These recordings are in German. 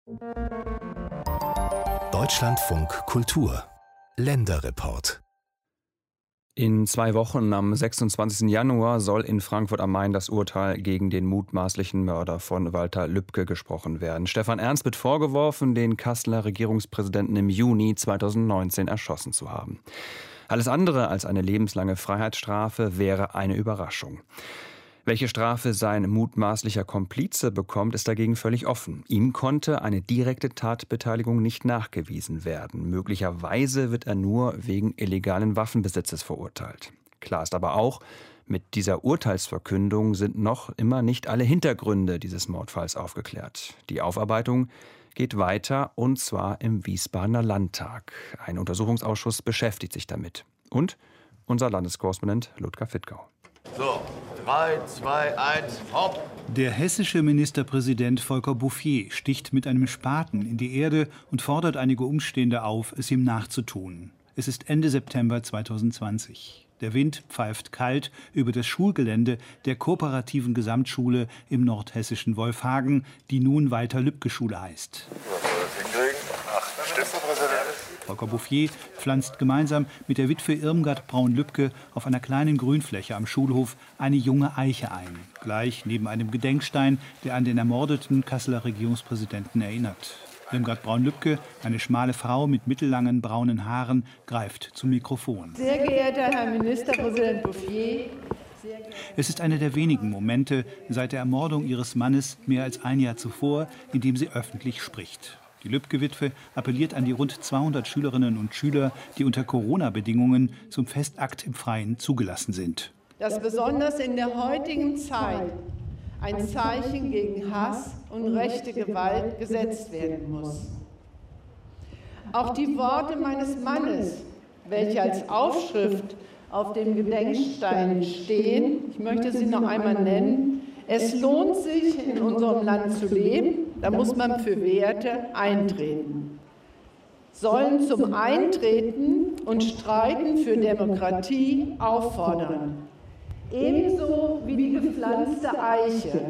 Deutschlandfunk Kultur Länderreport. In 2 Wochen, am 26. Januar, soll in Frankfurt am Main das Urteil gegen den mutmaßlichen Mörder von Walter Lübcke gesprochen werden. Stefan Ernst wird vorgeworfen, den Kasseler Regierungspräsidenten im Juni 2019 erschossen zu haben. Alles andere als eine lebenslange Freiheitsstrafe wäre eine Überraschung. Welche Strafe sein mutmaßlicher Komplize bekommt, ist dagegen völlig offen. Ihm konnte eine direkte Tatbeteiligung nicht nachgewiesen werden. Möglicherweise wird er nur wegen illegalen Waffenbesitzes verurteilt. Klar ist aber auch, mit dieser Urteilsverkündung sind noch immer nicht alle Hintergründe dieses Mordfalls aufgeklärt. Die Aufarbeitung geht weiter, und zwar im Wiesbadener Landtag. Ein Untersuchungsausschuss beschäftigt sich damit. Und unser Landeskorrespondent Ludger Fittgau. So, 3, 2, 1, hopp! Der hessische Ministerpräsident Volker Bouffier sticht mit einem Spaten in die Erde und fordert einige Umstehende auf, es ihm nachzutun. Es ist Ende September 2020. Der Wind pfeift kalt über das Schulgelände der kooperativen Gesamtschule im nordhessischen Wolfhagen, die nun Walter-Lübcke-Schule heißt. Volker Bouffier pflanzt gemeinsam mit der Witwe Irmgard Braun-Lübcke auf einer kleinen Grünfläche am Schulhof eine junge Eiche ein, gleich neben einem Gedenkstein, der an den ermordeten Kasseler Regierungspräsidenten erinnert. Irmgard Braun-Lübcke, eine schmale Frau mit mittellangen braunen Haaren, greift zum Mikrofon. Sehr geehrter Herr Ministerpräsident Bouffier. Es ist einer der wenigen Momente seit der Ermordung ihres Mannes mehr als ein Jahr zuvor, in dem sie öffentlich spricht. Die Lübcke-Witwe appelliert an die rund 200 Schülerinnen und Schüler, die unter Corona-Bedingungen zum Festakt im Freien zugelassen sind. Dass besonders in der heutigen Zeit ein Zeichen gegen Hass und rechte Gewalt gesetzt werden muss. Auch die Worte meines Mannes, welche als Aufschrift auf dem Gedenkstein stehen, ich möchte sie noch einmal nennen: Es lohnt sich, in unserem Land zu leben, da muss man für Werte eintreten. Sollen zum Eintreten und Streiten für Demokratie auffordern. Ebenso wie die gepflanzte Eiche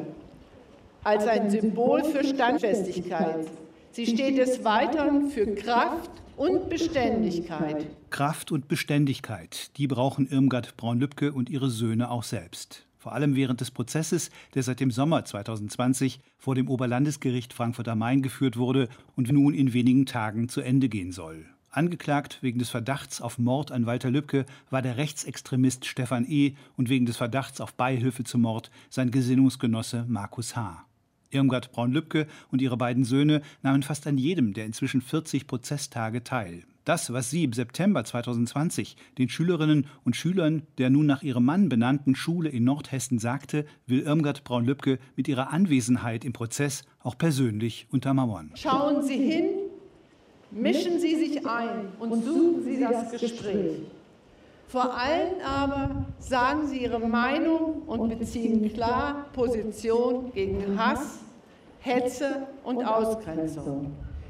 als ein Symbol für Standfestigkeit. Sie steht des Weiteren für Kraft und Beständigkeit. Kraft und Beständigkeit, die brauchen Irmgard Braun-Lübcke und ihre Söhne auch selbst. Vor allem während des Prozesses, der seit dem Sommer 2020 vor dem Oberlandesgericht Frankfurt am Main geführt wurde und nun in wenigen Tagen zu Ende gehen soll. Angeklagt wegen des Verdachts auf Mord an Walter Lübcke war der Rechtsextremist Stefan E. und wegen des Verdachts auf Beihilfe zum Mord sein Gesinnungsgenosse Markus H. Irmgard Braun-Lübcke und ihre beiden Söhne nahmen fast an jedem der inzwischen 40 Prozesstage teil. Das, was sie im September 2020 den Schülerinnen und Schülern der nun nach ihrem Mann benannten Schule in Nordhessen sagte, will Irmgard Braun-Lübcke mit ihrer Anwesenheit im Prozess auch persönlich untermauern. Schauen Sie hin, mischen Sie sich ein und suchen Sie das Gespräch. Vor allem aber sagen Sie Ihre Meinung und beziehen klar Position gegen Hass, Hetze und Ausgrenzung.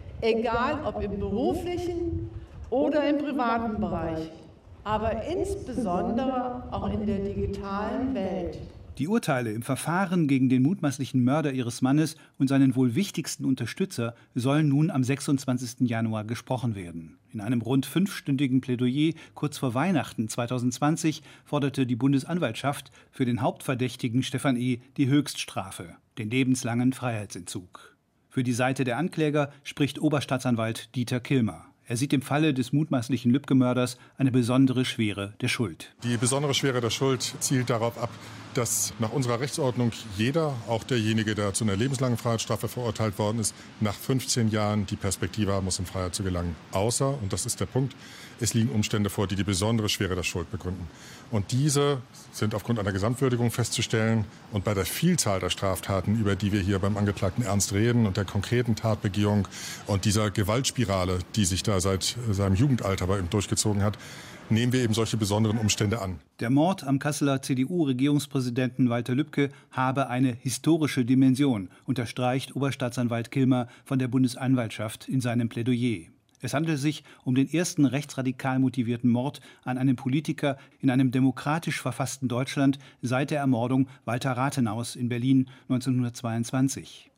Egal ob im beruflichen oder im privaten Bereich, aber insbesondere auch in der digitalen Welt. Die Urteile im Verfahren gegen den mutmaßlichen Mörder ihres Mannes und seinen wohl wichtigsten Unterstützer sollen nun am 26. Januar gesprochen werden. In einem rund 5-stündigen Plädoyer kurz vor Weihnachten 2020 forderte die Bundesanwaltschaft für den Hauptverdächtigen Stefan E. die Höchststrafe, den lebenslangen Freiheitsentzug. Für die Seite der Ankläger spricht Oberstaatsanwalt Dieter Kilmer. Er sieht im Falle des mutmaßlichen Lübcke-Mörders eine besondere Schwere der Schuld. Die besondere Schwere der Schuld zielt darauf ab, dass nach unserer Rechtsordnung jeder, auch derjenige, der zu einer lebenslangen Freiheitsstrafe verurteilt worden ist, nach 15 Jahren die Perspektive haben muss, in Freiheit zu gelangen. Außer, und das ist der Punkt, es liegen Umstände vor, die die besondere Schwere der Schuld begründen. Und diese sind aufgrund einer Gesamtwürdigung festzustellen. Und bei der Vielzahl der Straftaten, über die wir hier beim Angeklagten Ernst reden, und der konkreten Tatbegehung und dieser Gewaltspirale, die sich da seit seinem Jugendalter bei ihm durchgezogen hat, nehmen wir eben solche besonderen Umstände an. Der Mord am Kasseler CDU-Regierungspräsidenten Walter Lübcke habe eine historische Dimension, unterstreicht Oberstaatsanwalt Kilmer von der Bundesanwaltschaft in seinem Plädoyer. Es handelt sich um den ersten rechtsradikal motivierten Mord an einem Politiker in einem demokratisch verfassten Deutschland seit der Ermordung Walter Rathenaus in Berlin 1922.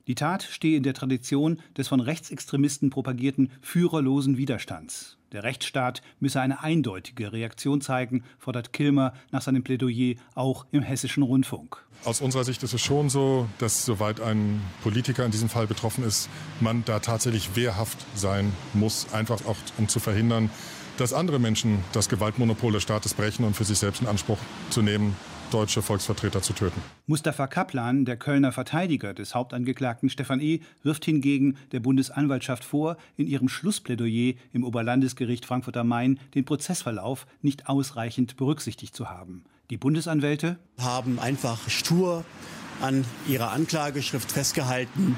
Die Tat stehe in der Tradition des von Rechtsextremisten propagierten führerlosen Widerstands. Der Rechtsstaat müsse eine eindeutige Reaktion zeigen, fordert Kilmer nach seinem Plädoyer auch im Hessischen Rundfunk. Aus unserer Sicht ist es schon so, dass soweit ein Politiker in diesem Fall betroffen ist, man da tatsächlich wehrhaft sein muss, einfach auch um zu verhindern, dass andere Menschen das Gewaltmonopol des Staates brechen und für sich selbst in Anspruch zu nehmen, deutsche Volksvertreter zu töten. Mustafa Kaplan, der Kölner Verteidiger des Hauptangeklagten Stefan E., wirft hingegen der Bundesanwaltschaft vor, in ihrem Schlussplädoyer im Oberlandesgericht Frankfurt am Main den Prozessverlauf nicht ausreichend berücksichtigt zu haben. Die Bundesanwälte haben einfach stur an ihrer Anklageschrift festgehalten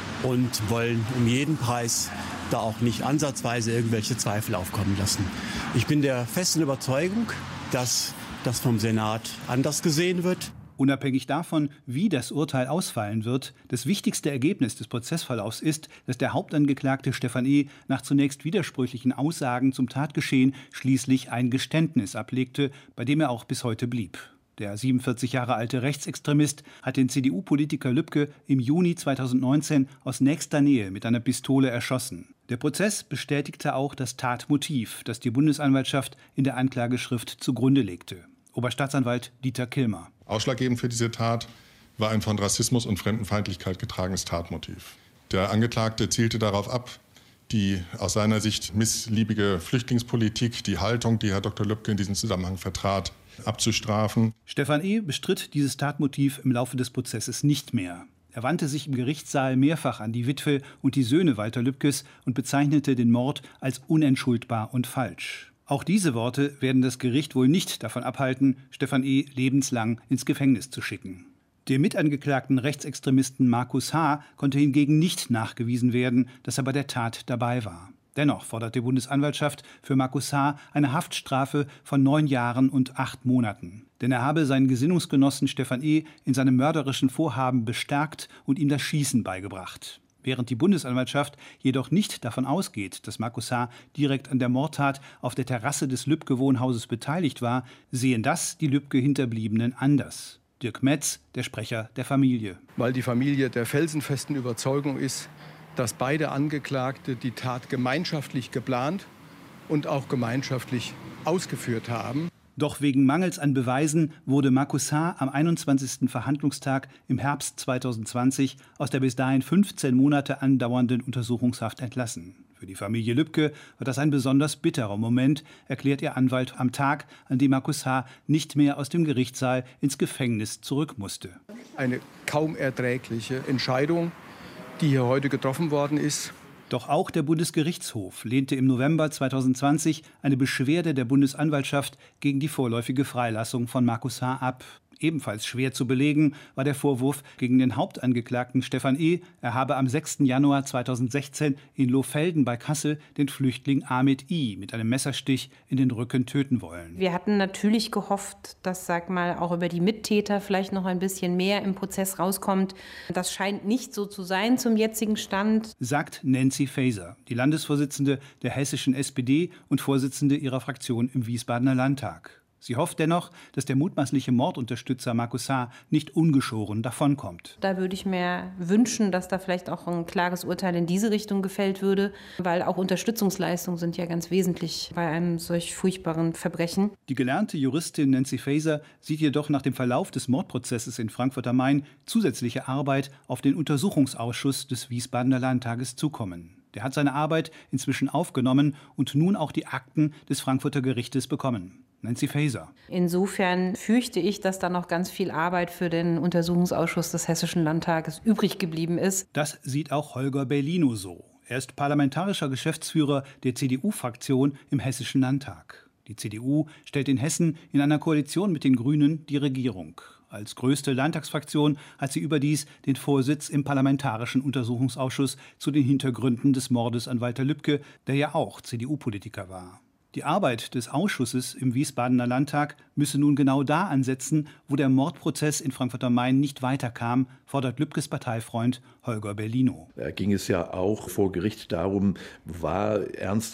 und wollen um jeden Preis da auch nicht ansatzweise irgendwelche Zweifel aufkommen lassen. Ich bin der festen Überzeugung, dass das vom Senat anders gesehen wird. Unabhängig davon, wie das Urteil ausfallen wird, das wichtigste Ergebnis des Prozessverlaufs ist, dass der Hauptangeklagte Stefan E. nach zunächst widersprüchlichen Aussagen zum Tatgeschehen schließlich ein Geständnis ablegte, bei dem er auch bis heute blieb. Der 47 Jahre alte Rechtsextremist hat den CDU-Politiker Lübke im Juni 2019 aus nächster Nähe mit einer Pistole erschossen. Der Prozess bestätigte auch das Tatmotiv, das die Bundesanwaltschaft in der Anklageschrift zugrunde legte. Oberstaatsanwalt Dieter Kilmer. Ausschlaggebend für diese Tat war ein von Rassismus und Fremdenfeindlichkeit getragenes Tatmotiv. Der Angeklagte zielte darauf ab, die aus seiner Sicht missliebige Flüchtlingspolitik, die Haltung, die Herr Dr. Lübke in diesem Zusammenhang vertrat, abzustrafen. Stefan E. bestritt dieses Tatmotiv im Laufe des Prozesses nicht mehr. Er wandte sich im Gerichtssaal mehrfach an die Witwe und die Söhne Walter Lübkes und bezeichnete den Mord als unentschuldbar und falsch. Auch diese Worte werden das Gericht wohl nicht davon abhalten, Stefan E. lebenslang ins Gefängnis zu schicken. Dem mitangeklagten Rechtsextremisten Markus H. konnte hingegen nicht nachgewiesen werden, dass er bei der Tat dabei war. Dennoch fordert die Bundesanwaltschaft für Markus H. eine Haftstrafe von 9 Jahren und 8 Monaten. Denn er habe seinen Gesinnungsgenossen Stefan E. in seinem mörderischen Vorhaben bestärkt und ihm das Schießen beigebracht. Während die Bundesanwaltschaft jedoch nicht davon ausgeht, dass Markus H. direkt an der Mordtat auf der Terrasse des Lübke-Wohnhauses beteiligt war, sehen das die Lübke-Hinterbliebenen anders. Dirk Metz, der Sprecher der Familie. Weil die Familie der felsenfesten Überzeugung ist, dass beide Angeklagte die Tat gemeinschaftlich geplant und auch gemeinschaftlich ausgeführt haben. Doch wegen Mangels an Beweisen wurde Markus H. am 21. Verhandlungstag im Herbst 2020 aus der bis dahin 15 Monate andauernden Untersuchungshaft entlassen. Für die Familie Lübke war das ein besonders bitterer Moment, erklärt ihr Anwalt am Tag, an dem Markus H. nicht mehr aus dem Gerichtssaal ins Gefängnis zurück musste. Eine kaum erträgliche Entscheidung, die hier heute getroffen worden ist. Doch auch der Bundesgerichtshof lehnte im November 2020 eine Beschwerde der Bundesanwaltschaft gegen die vorläufige Freilassung von Markus H. ab. Ebenfalls schwer zu belegen war der Vorwurf gegen den Hauptangeklagten Stefan E. Er habe am 6. Januar 2016 in Lohfelden bei Kassel den Flüchtling Ahmed I. mit einem Messerstich in den Rücken töten wollen. Wir hatten natürlich gehofft, dass, auch über die Mittäter vielleicht noch ein bisschen mehr im Prozess rauskommt. Das scheint nicht so zu sein zum jetzigen Stand, sagt Nancy Faeser, die Landesvorsitzende der hessischen SPD und Vorsitzende ihrer Fraktion im Wiesbadener Landtag. Sie hofft dennoch, dass der mutmaßliche Mordunterstützer Markus H. nicht ungeschoren davonkommt. Da würde ich mir wünschen, dass da vielleicht auch ein klares Urteil in diese Richtung gefällt würde, weil auch Unterstützungsleistungen sind ja ganz wesentlich bei einem solch furchtbaren Verbrechen. Die gelernte Juristin Nancy Faeser sieht jedoch nach dem Verlauf des Mordprozesses in Frankfurt am Main zusätzliche Arbeit auf den Untersuchungsausschuss des Wiesbadener Landtages zukommen. Der hat seine Arbeit inzwischen aufgenommen und nun auch die Akten des Frankfurter Gerichtes bekommen. Nancy Faeser. Insofern fürchte ich, dass da noch ganz viel Arbeit für den Untersuchungsausschuss des Hessischen Landtages übrig geblieben ist. Das sieht auch Holger Bellino so. Er ist parlamentarischer Geschäftsführer der CDU-Fraktion im Hessischen Landtag. Die CDU stellt in Hessen in einer Koalition mit den Grünen die Regierung. Als größte Landtagsfraktion hat sie überdies den Vorsitz im Parlamentarischen Untersuchungsausschuss zu den Hintergründen des Mordes an Walter Lübke, der ja auch CDU-Politiker war. Die Arbeit des Ausschusses im Wiesbadener Landtag müsse nun genau da ansetzen, wo der Mordprozess in Frankfurt am Main nicht weiterkam, fordert Lübkes Parteifreund Holger Bellino. Da ging es ja auch vor Gericht darum, war Ernst ein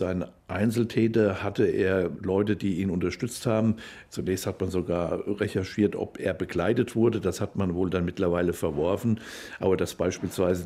Einzeltäter? Hatte er Leute, die ihn unterstützt haben? Zunächst hat man sogar recherchiert, ob er begleitet wurde. Das hat man wohl dann mittlerweile verworfen. Aber dass beispielsweise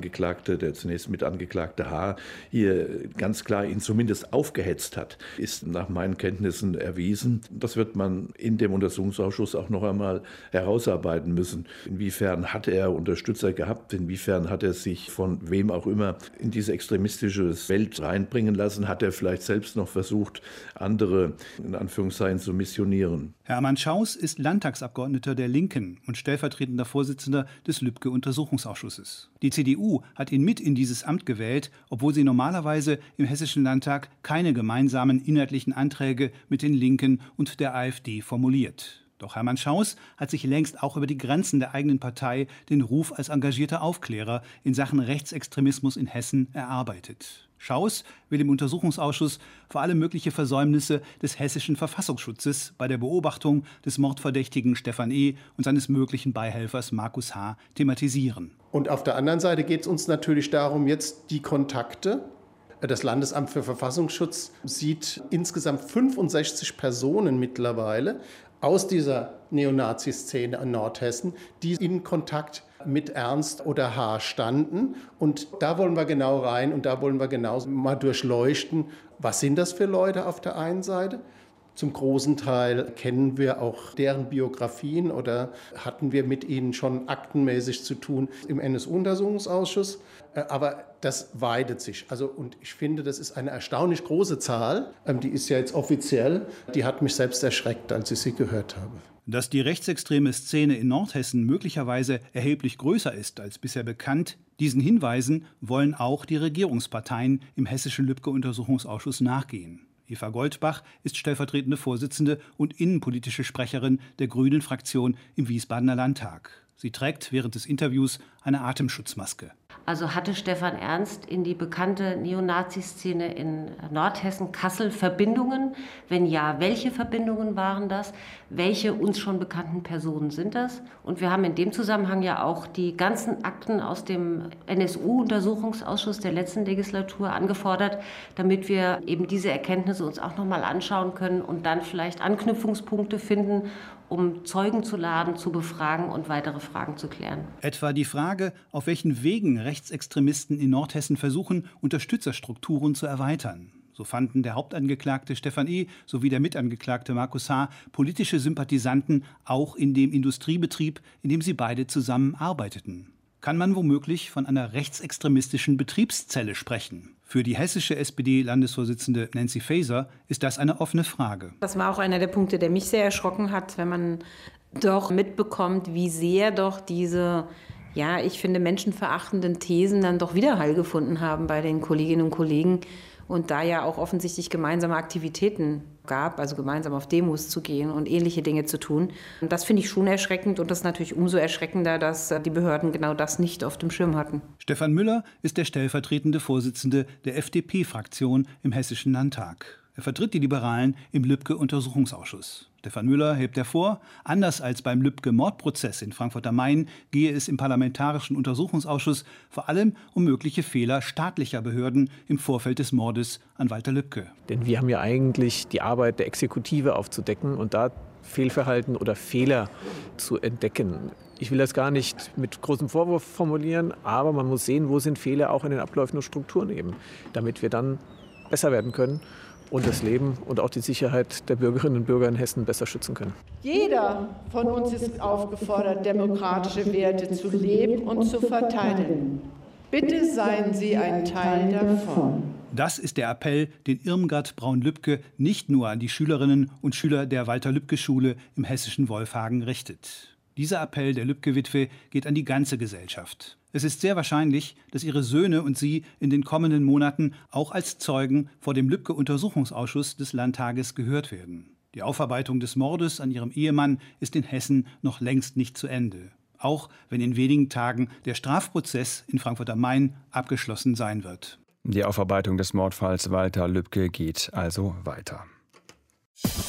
der zunächst Mitangeklagte H. hier ganz klar ihn zumindest aufgehetzt hat, ist nach meinen Kenntnissen erwiesen. Das wird man in dem Untersuchungsausschuss auch noch einmal herausarbeiten müssen. Inwiefern hat er Unterstützer gehabt? Inwiefern hat er sich von wem auch immer in diese extremistische Welt reinbringen lassen? Hat er vielleicht selbst noch versucht, andere in Anführungszeichen zu missionieren? Hermann Schaus ist Landtagsabgeordneter der Linken und stellvertretender Vorsitzender des Lübcke-Untersuchungsausschusses. Die CDU hat ihn mit in dieses Amt gewählt, obwohl sie normalerweise im Hessischen Landtag keine gemeinsamen inhaltlichen Anträge mit den Linken und der AfD formuliert. Doch Hermann Schaus hat sich längst auch über die Grenzen der eigenen Partei den Ruf als engagierter Aufklärer in Sachen Rechtsextremismus in Hessen erarbeitet. Schaus will im Untersuchungsausschuss vor allem mögliche Versäumnisse des hessischen Verfassungsschutzes bei der Beobachtung des Mordverdächtigen Stefan E. und seines möglichen Beihelfers Markus H. thematisieren. Und auf der anderen Seite geht es uns natürlich darum, jetzt die Kontakte. Das Landesamt für Verfassungsschutz sieht insgesamt 65 Personen mittlerweile aus dieser Neonazi-Szene in Nordhessen, die in Kontakt mit Ernst oder H. standen. Und da wollen wir genau rein und da wollen wir genau mal durchleuchten, was sind das für Leute auf der einen Seite? Zum großen Teil kennen wir auch deren Biografien oder hatten wir mit ihnen schon aktenmäßig zu tun im NSU-Untersuchungsausschuss. Aber das weitet sich. Und ich finde, das ist eine erstaunlich große Zahl. Die ist ja jetzt offiziell. Die hat mich selbst erschreckt, als ich sie gehört habe. Dass die rechtsextreme Szene in Nordhessen möglicherweise erheblich größer ist als bisher bekannt, diesen Hinweisen wollen auch die Regierungsparteien im Hessischen Lübcke-Untersuchungsausschuss nachgehen. Eva Goldbach ist stellvertretende Vorsitzende und innenpolitische Sprecherin der Grünen-Fraktion im Wiesbadener Landtag. Sie trägt während des Interviews eine Atemschutzmaske. Also hatte Stefan Ernst in die bekannte Neonazi-Szene in Nordhessen, Kassel Verbindungen? Wenn ja, welche Verbindungen waren das? Welche uns schon bekannten Personen sind das? Und wir haben in dem Zusammenhang ja auch die ganzen Akten aus dem NSU-Untersuchungsausschuss der letzten Legislatur angefordert, damit wir eben diese Erkenntnisse uns auch noch mal anschauen können und dann vielleicht Anknüpfungspunkte finden, um Zeugen zu laden, zu befragen und weitere Fragen zu klären. Etwa die Frage, auf welchen Wegen Rechtsextremisten in Nordhessen versuchen, Unterstützerstrukturen zu erweitern. So fanden der Hauptangeklagte Stefan E. sowie der Mitangeklagte Markus H. politische Sympathisanten auch in dem Industriebetrieb, in dem sie beide zusammen arbeiteten. Kann man womöglich von einer rechtsextremistischen Betriebszelle sprechen? Für die hessische SPD-Landesvorsitzende Nancy Faeser ist das eine offene Frage. Das war auch einer der Punkte, der mich sehr erschrocken hat, wenn man doch mitbekommt, wie sehr doch diese, ja, ich finde, menschenverachtenden Thesen dann doch Widerhall gefunden haben bei den Kolleginnen und Kollegen. Und da ja auch offensichtlich gemeinsame Aktivitäten gab, also gemeinsam auf Demos zu gehen und ähnliche Dinge zu tun. Und das finde ich schon erschreckend und das ist natürlich umso erschreckender, dass die Behörden genau das nicht auf dem Schirm hatten. Stefan Müller ist der stellvertretende Vorsitzende der FDP-Fraktion im Hessischen Landtag. Er vertritt die Liberalen im Lübcke-Untersuchungsausschuss. Stefan Müller hebt hervor, anders als beim Lübcke-Mordprozess in Frankfurt am Main gehe es im Parlamentarischen Untersuchungsausschuss vor allem um mögliche Fehler staatlicher Behörden im Vorfeld des Mordes an Walter Lübcke. Denn wir haben ja eigentlich die Arbeit der Exekutive aufzudecken und da Fehlverhalten oder Fehler zu entdecken. Ich will das gar nicht mit großem Vorwurf formulieren, aber man muss sehen, wo sind Fehler auch in den Abläufen und Strukturen eben, damit wir dann besser werden können und das Leben und auch die Sicherheit der Bürgerinnen und Bürger in Hessen besser schützen können. Jeder von uns ist aufgefordert, demokratische Werte zu leben und zu verteidigen. Bitte seien Sie ein Teil davon. Das ist der Appell, den Irmgard Braun-Lübcke nicht nur an die Schülerinnen und Schüler der Walter-Lübcke-Schule im hessischen Wolfhagen richtet. Dieser Appell der Lübcke-Witwe geht an die ganze Gesellschaft. Es ist sehr wahrscheinlich, dass ihre Söhne und sie in den kommenden Monaten auch als Zeugen vor dem Lübcke-Untersuchungsausschuss des Landtages gehört werden. Die Aufarbeitung des Mordes an ihrem Ehemann ist in Hessen noch längst nicht zu Ende. Auch wenn in wenigen Tagen der Strafprozess in Frankfurt am Main abgeschlossen sein wird. Die Aufarbeitung des Mordfalls Walter Lübcke geht also weiter.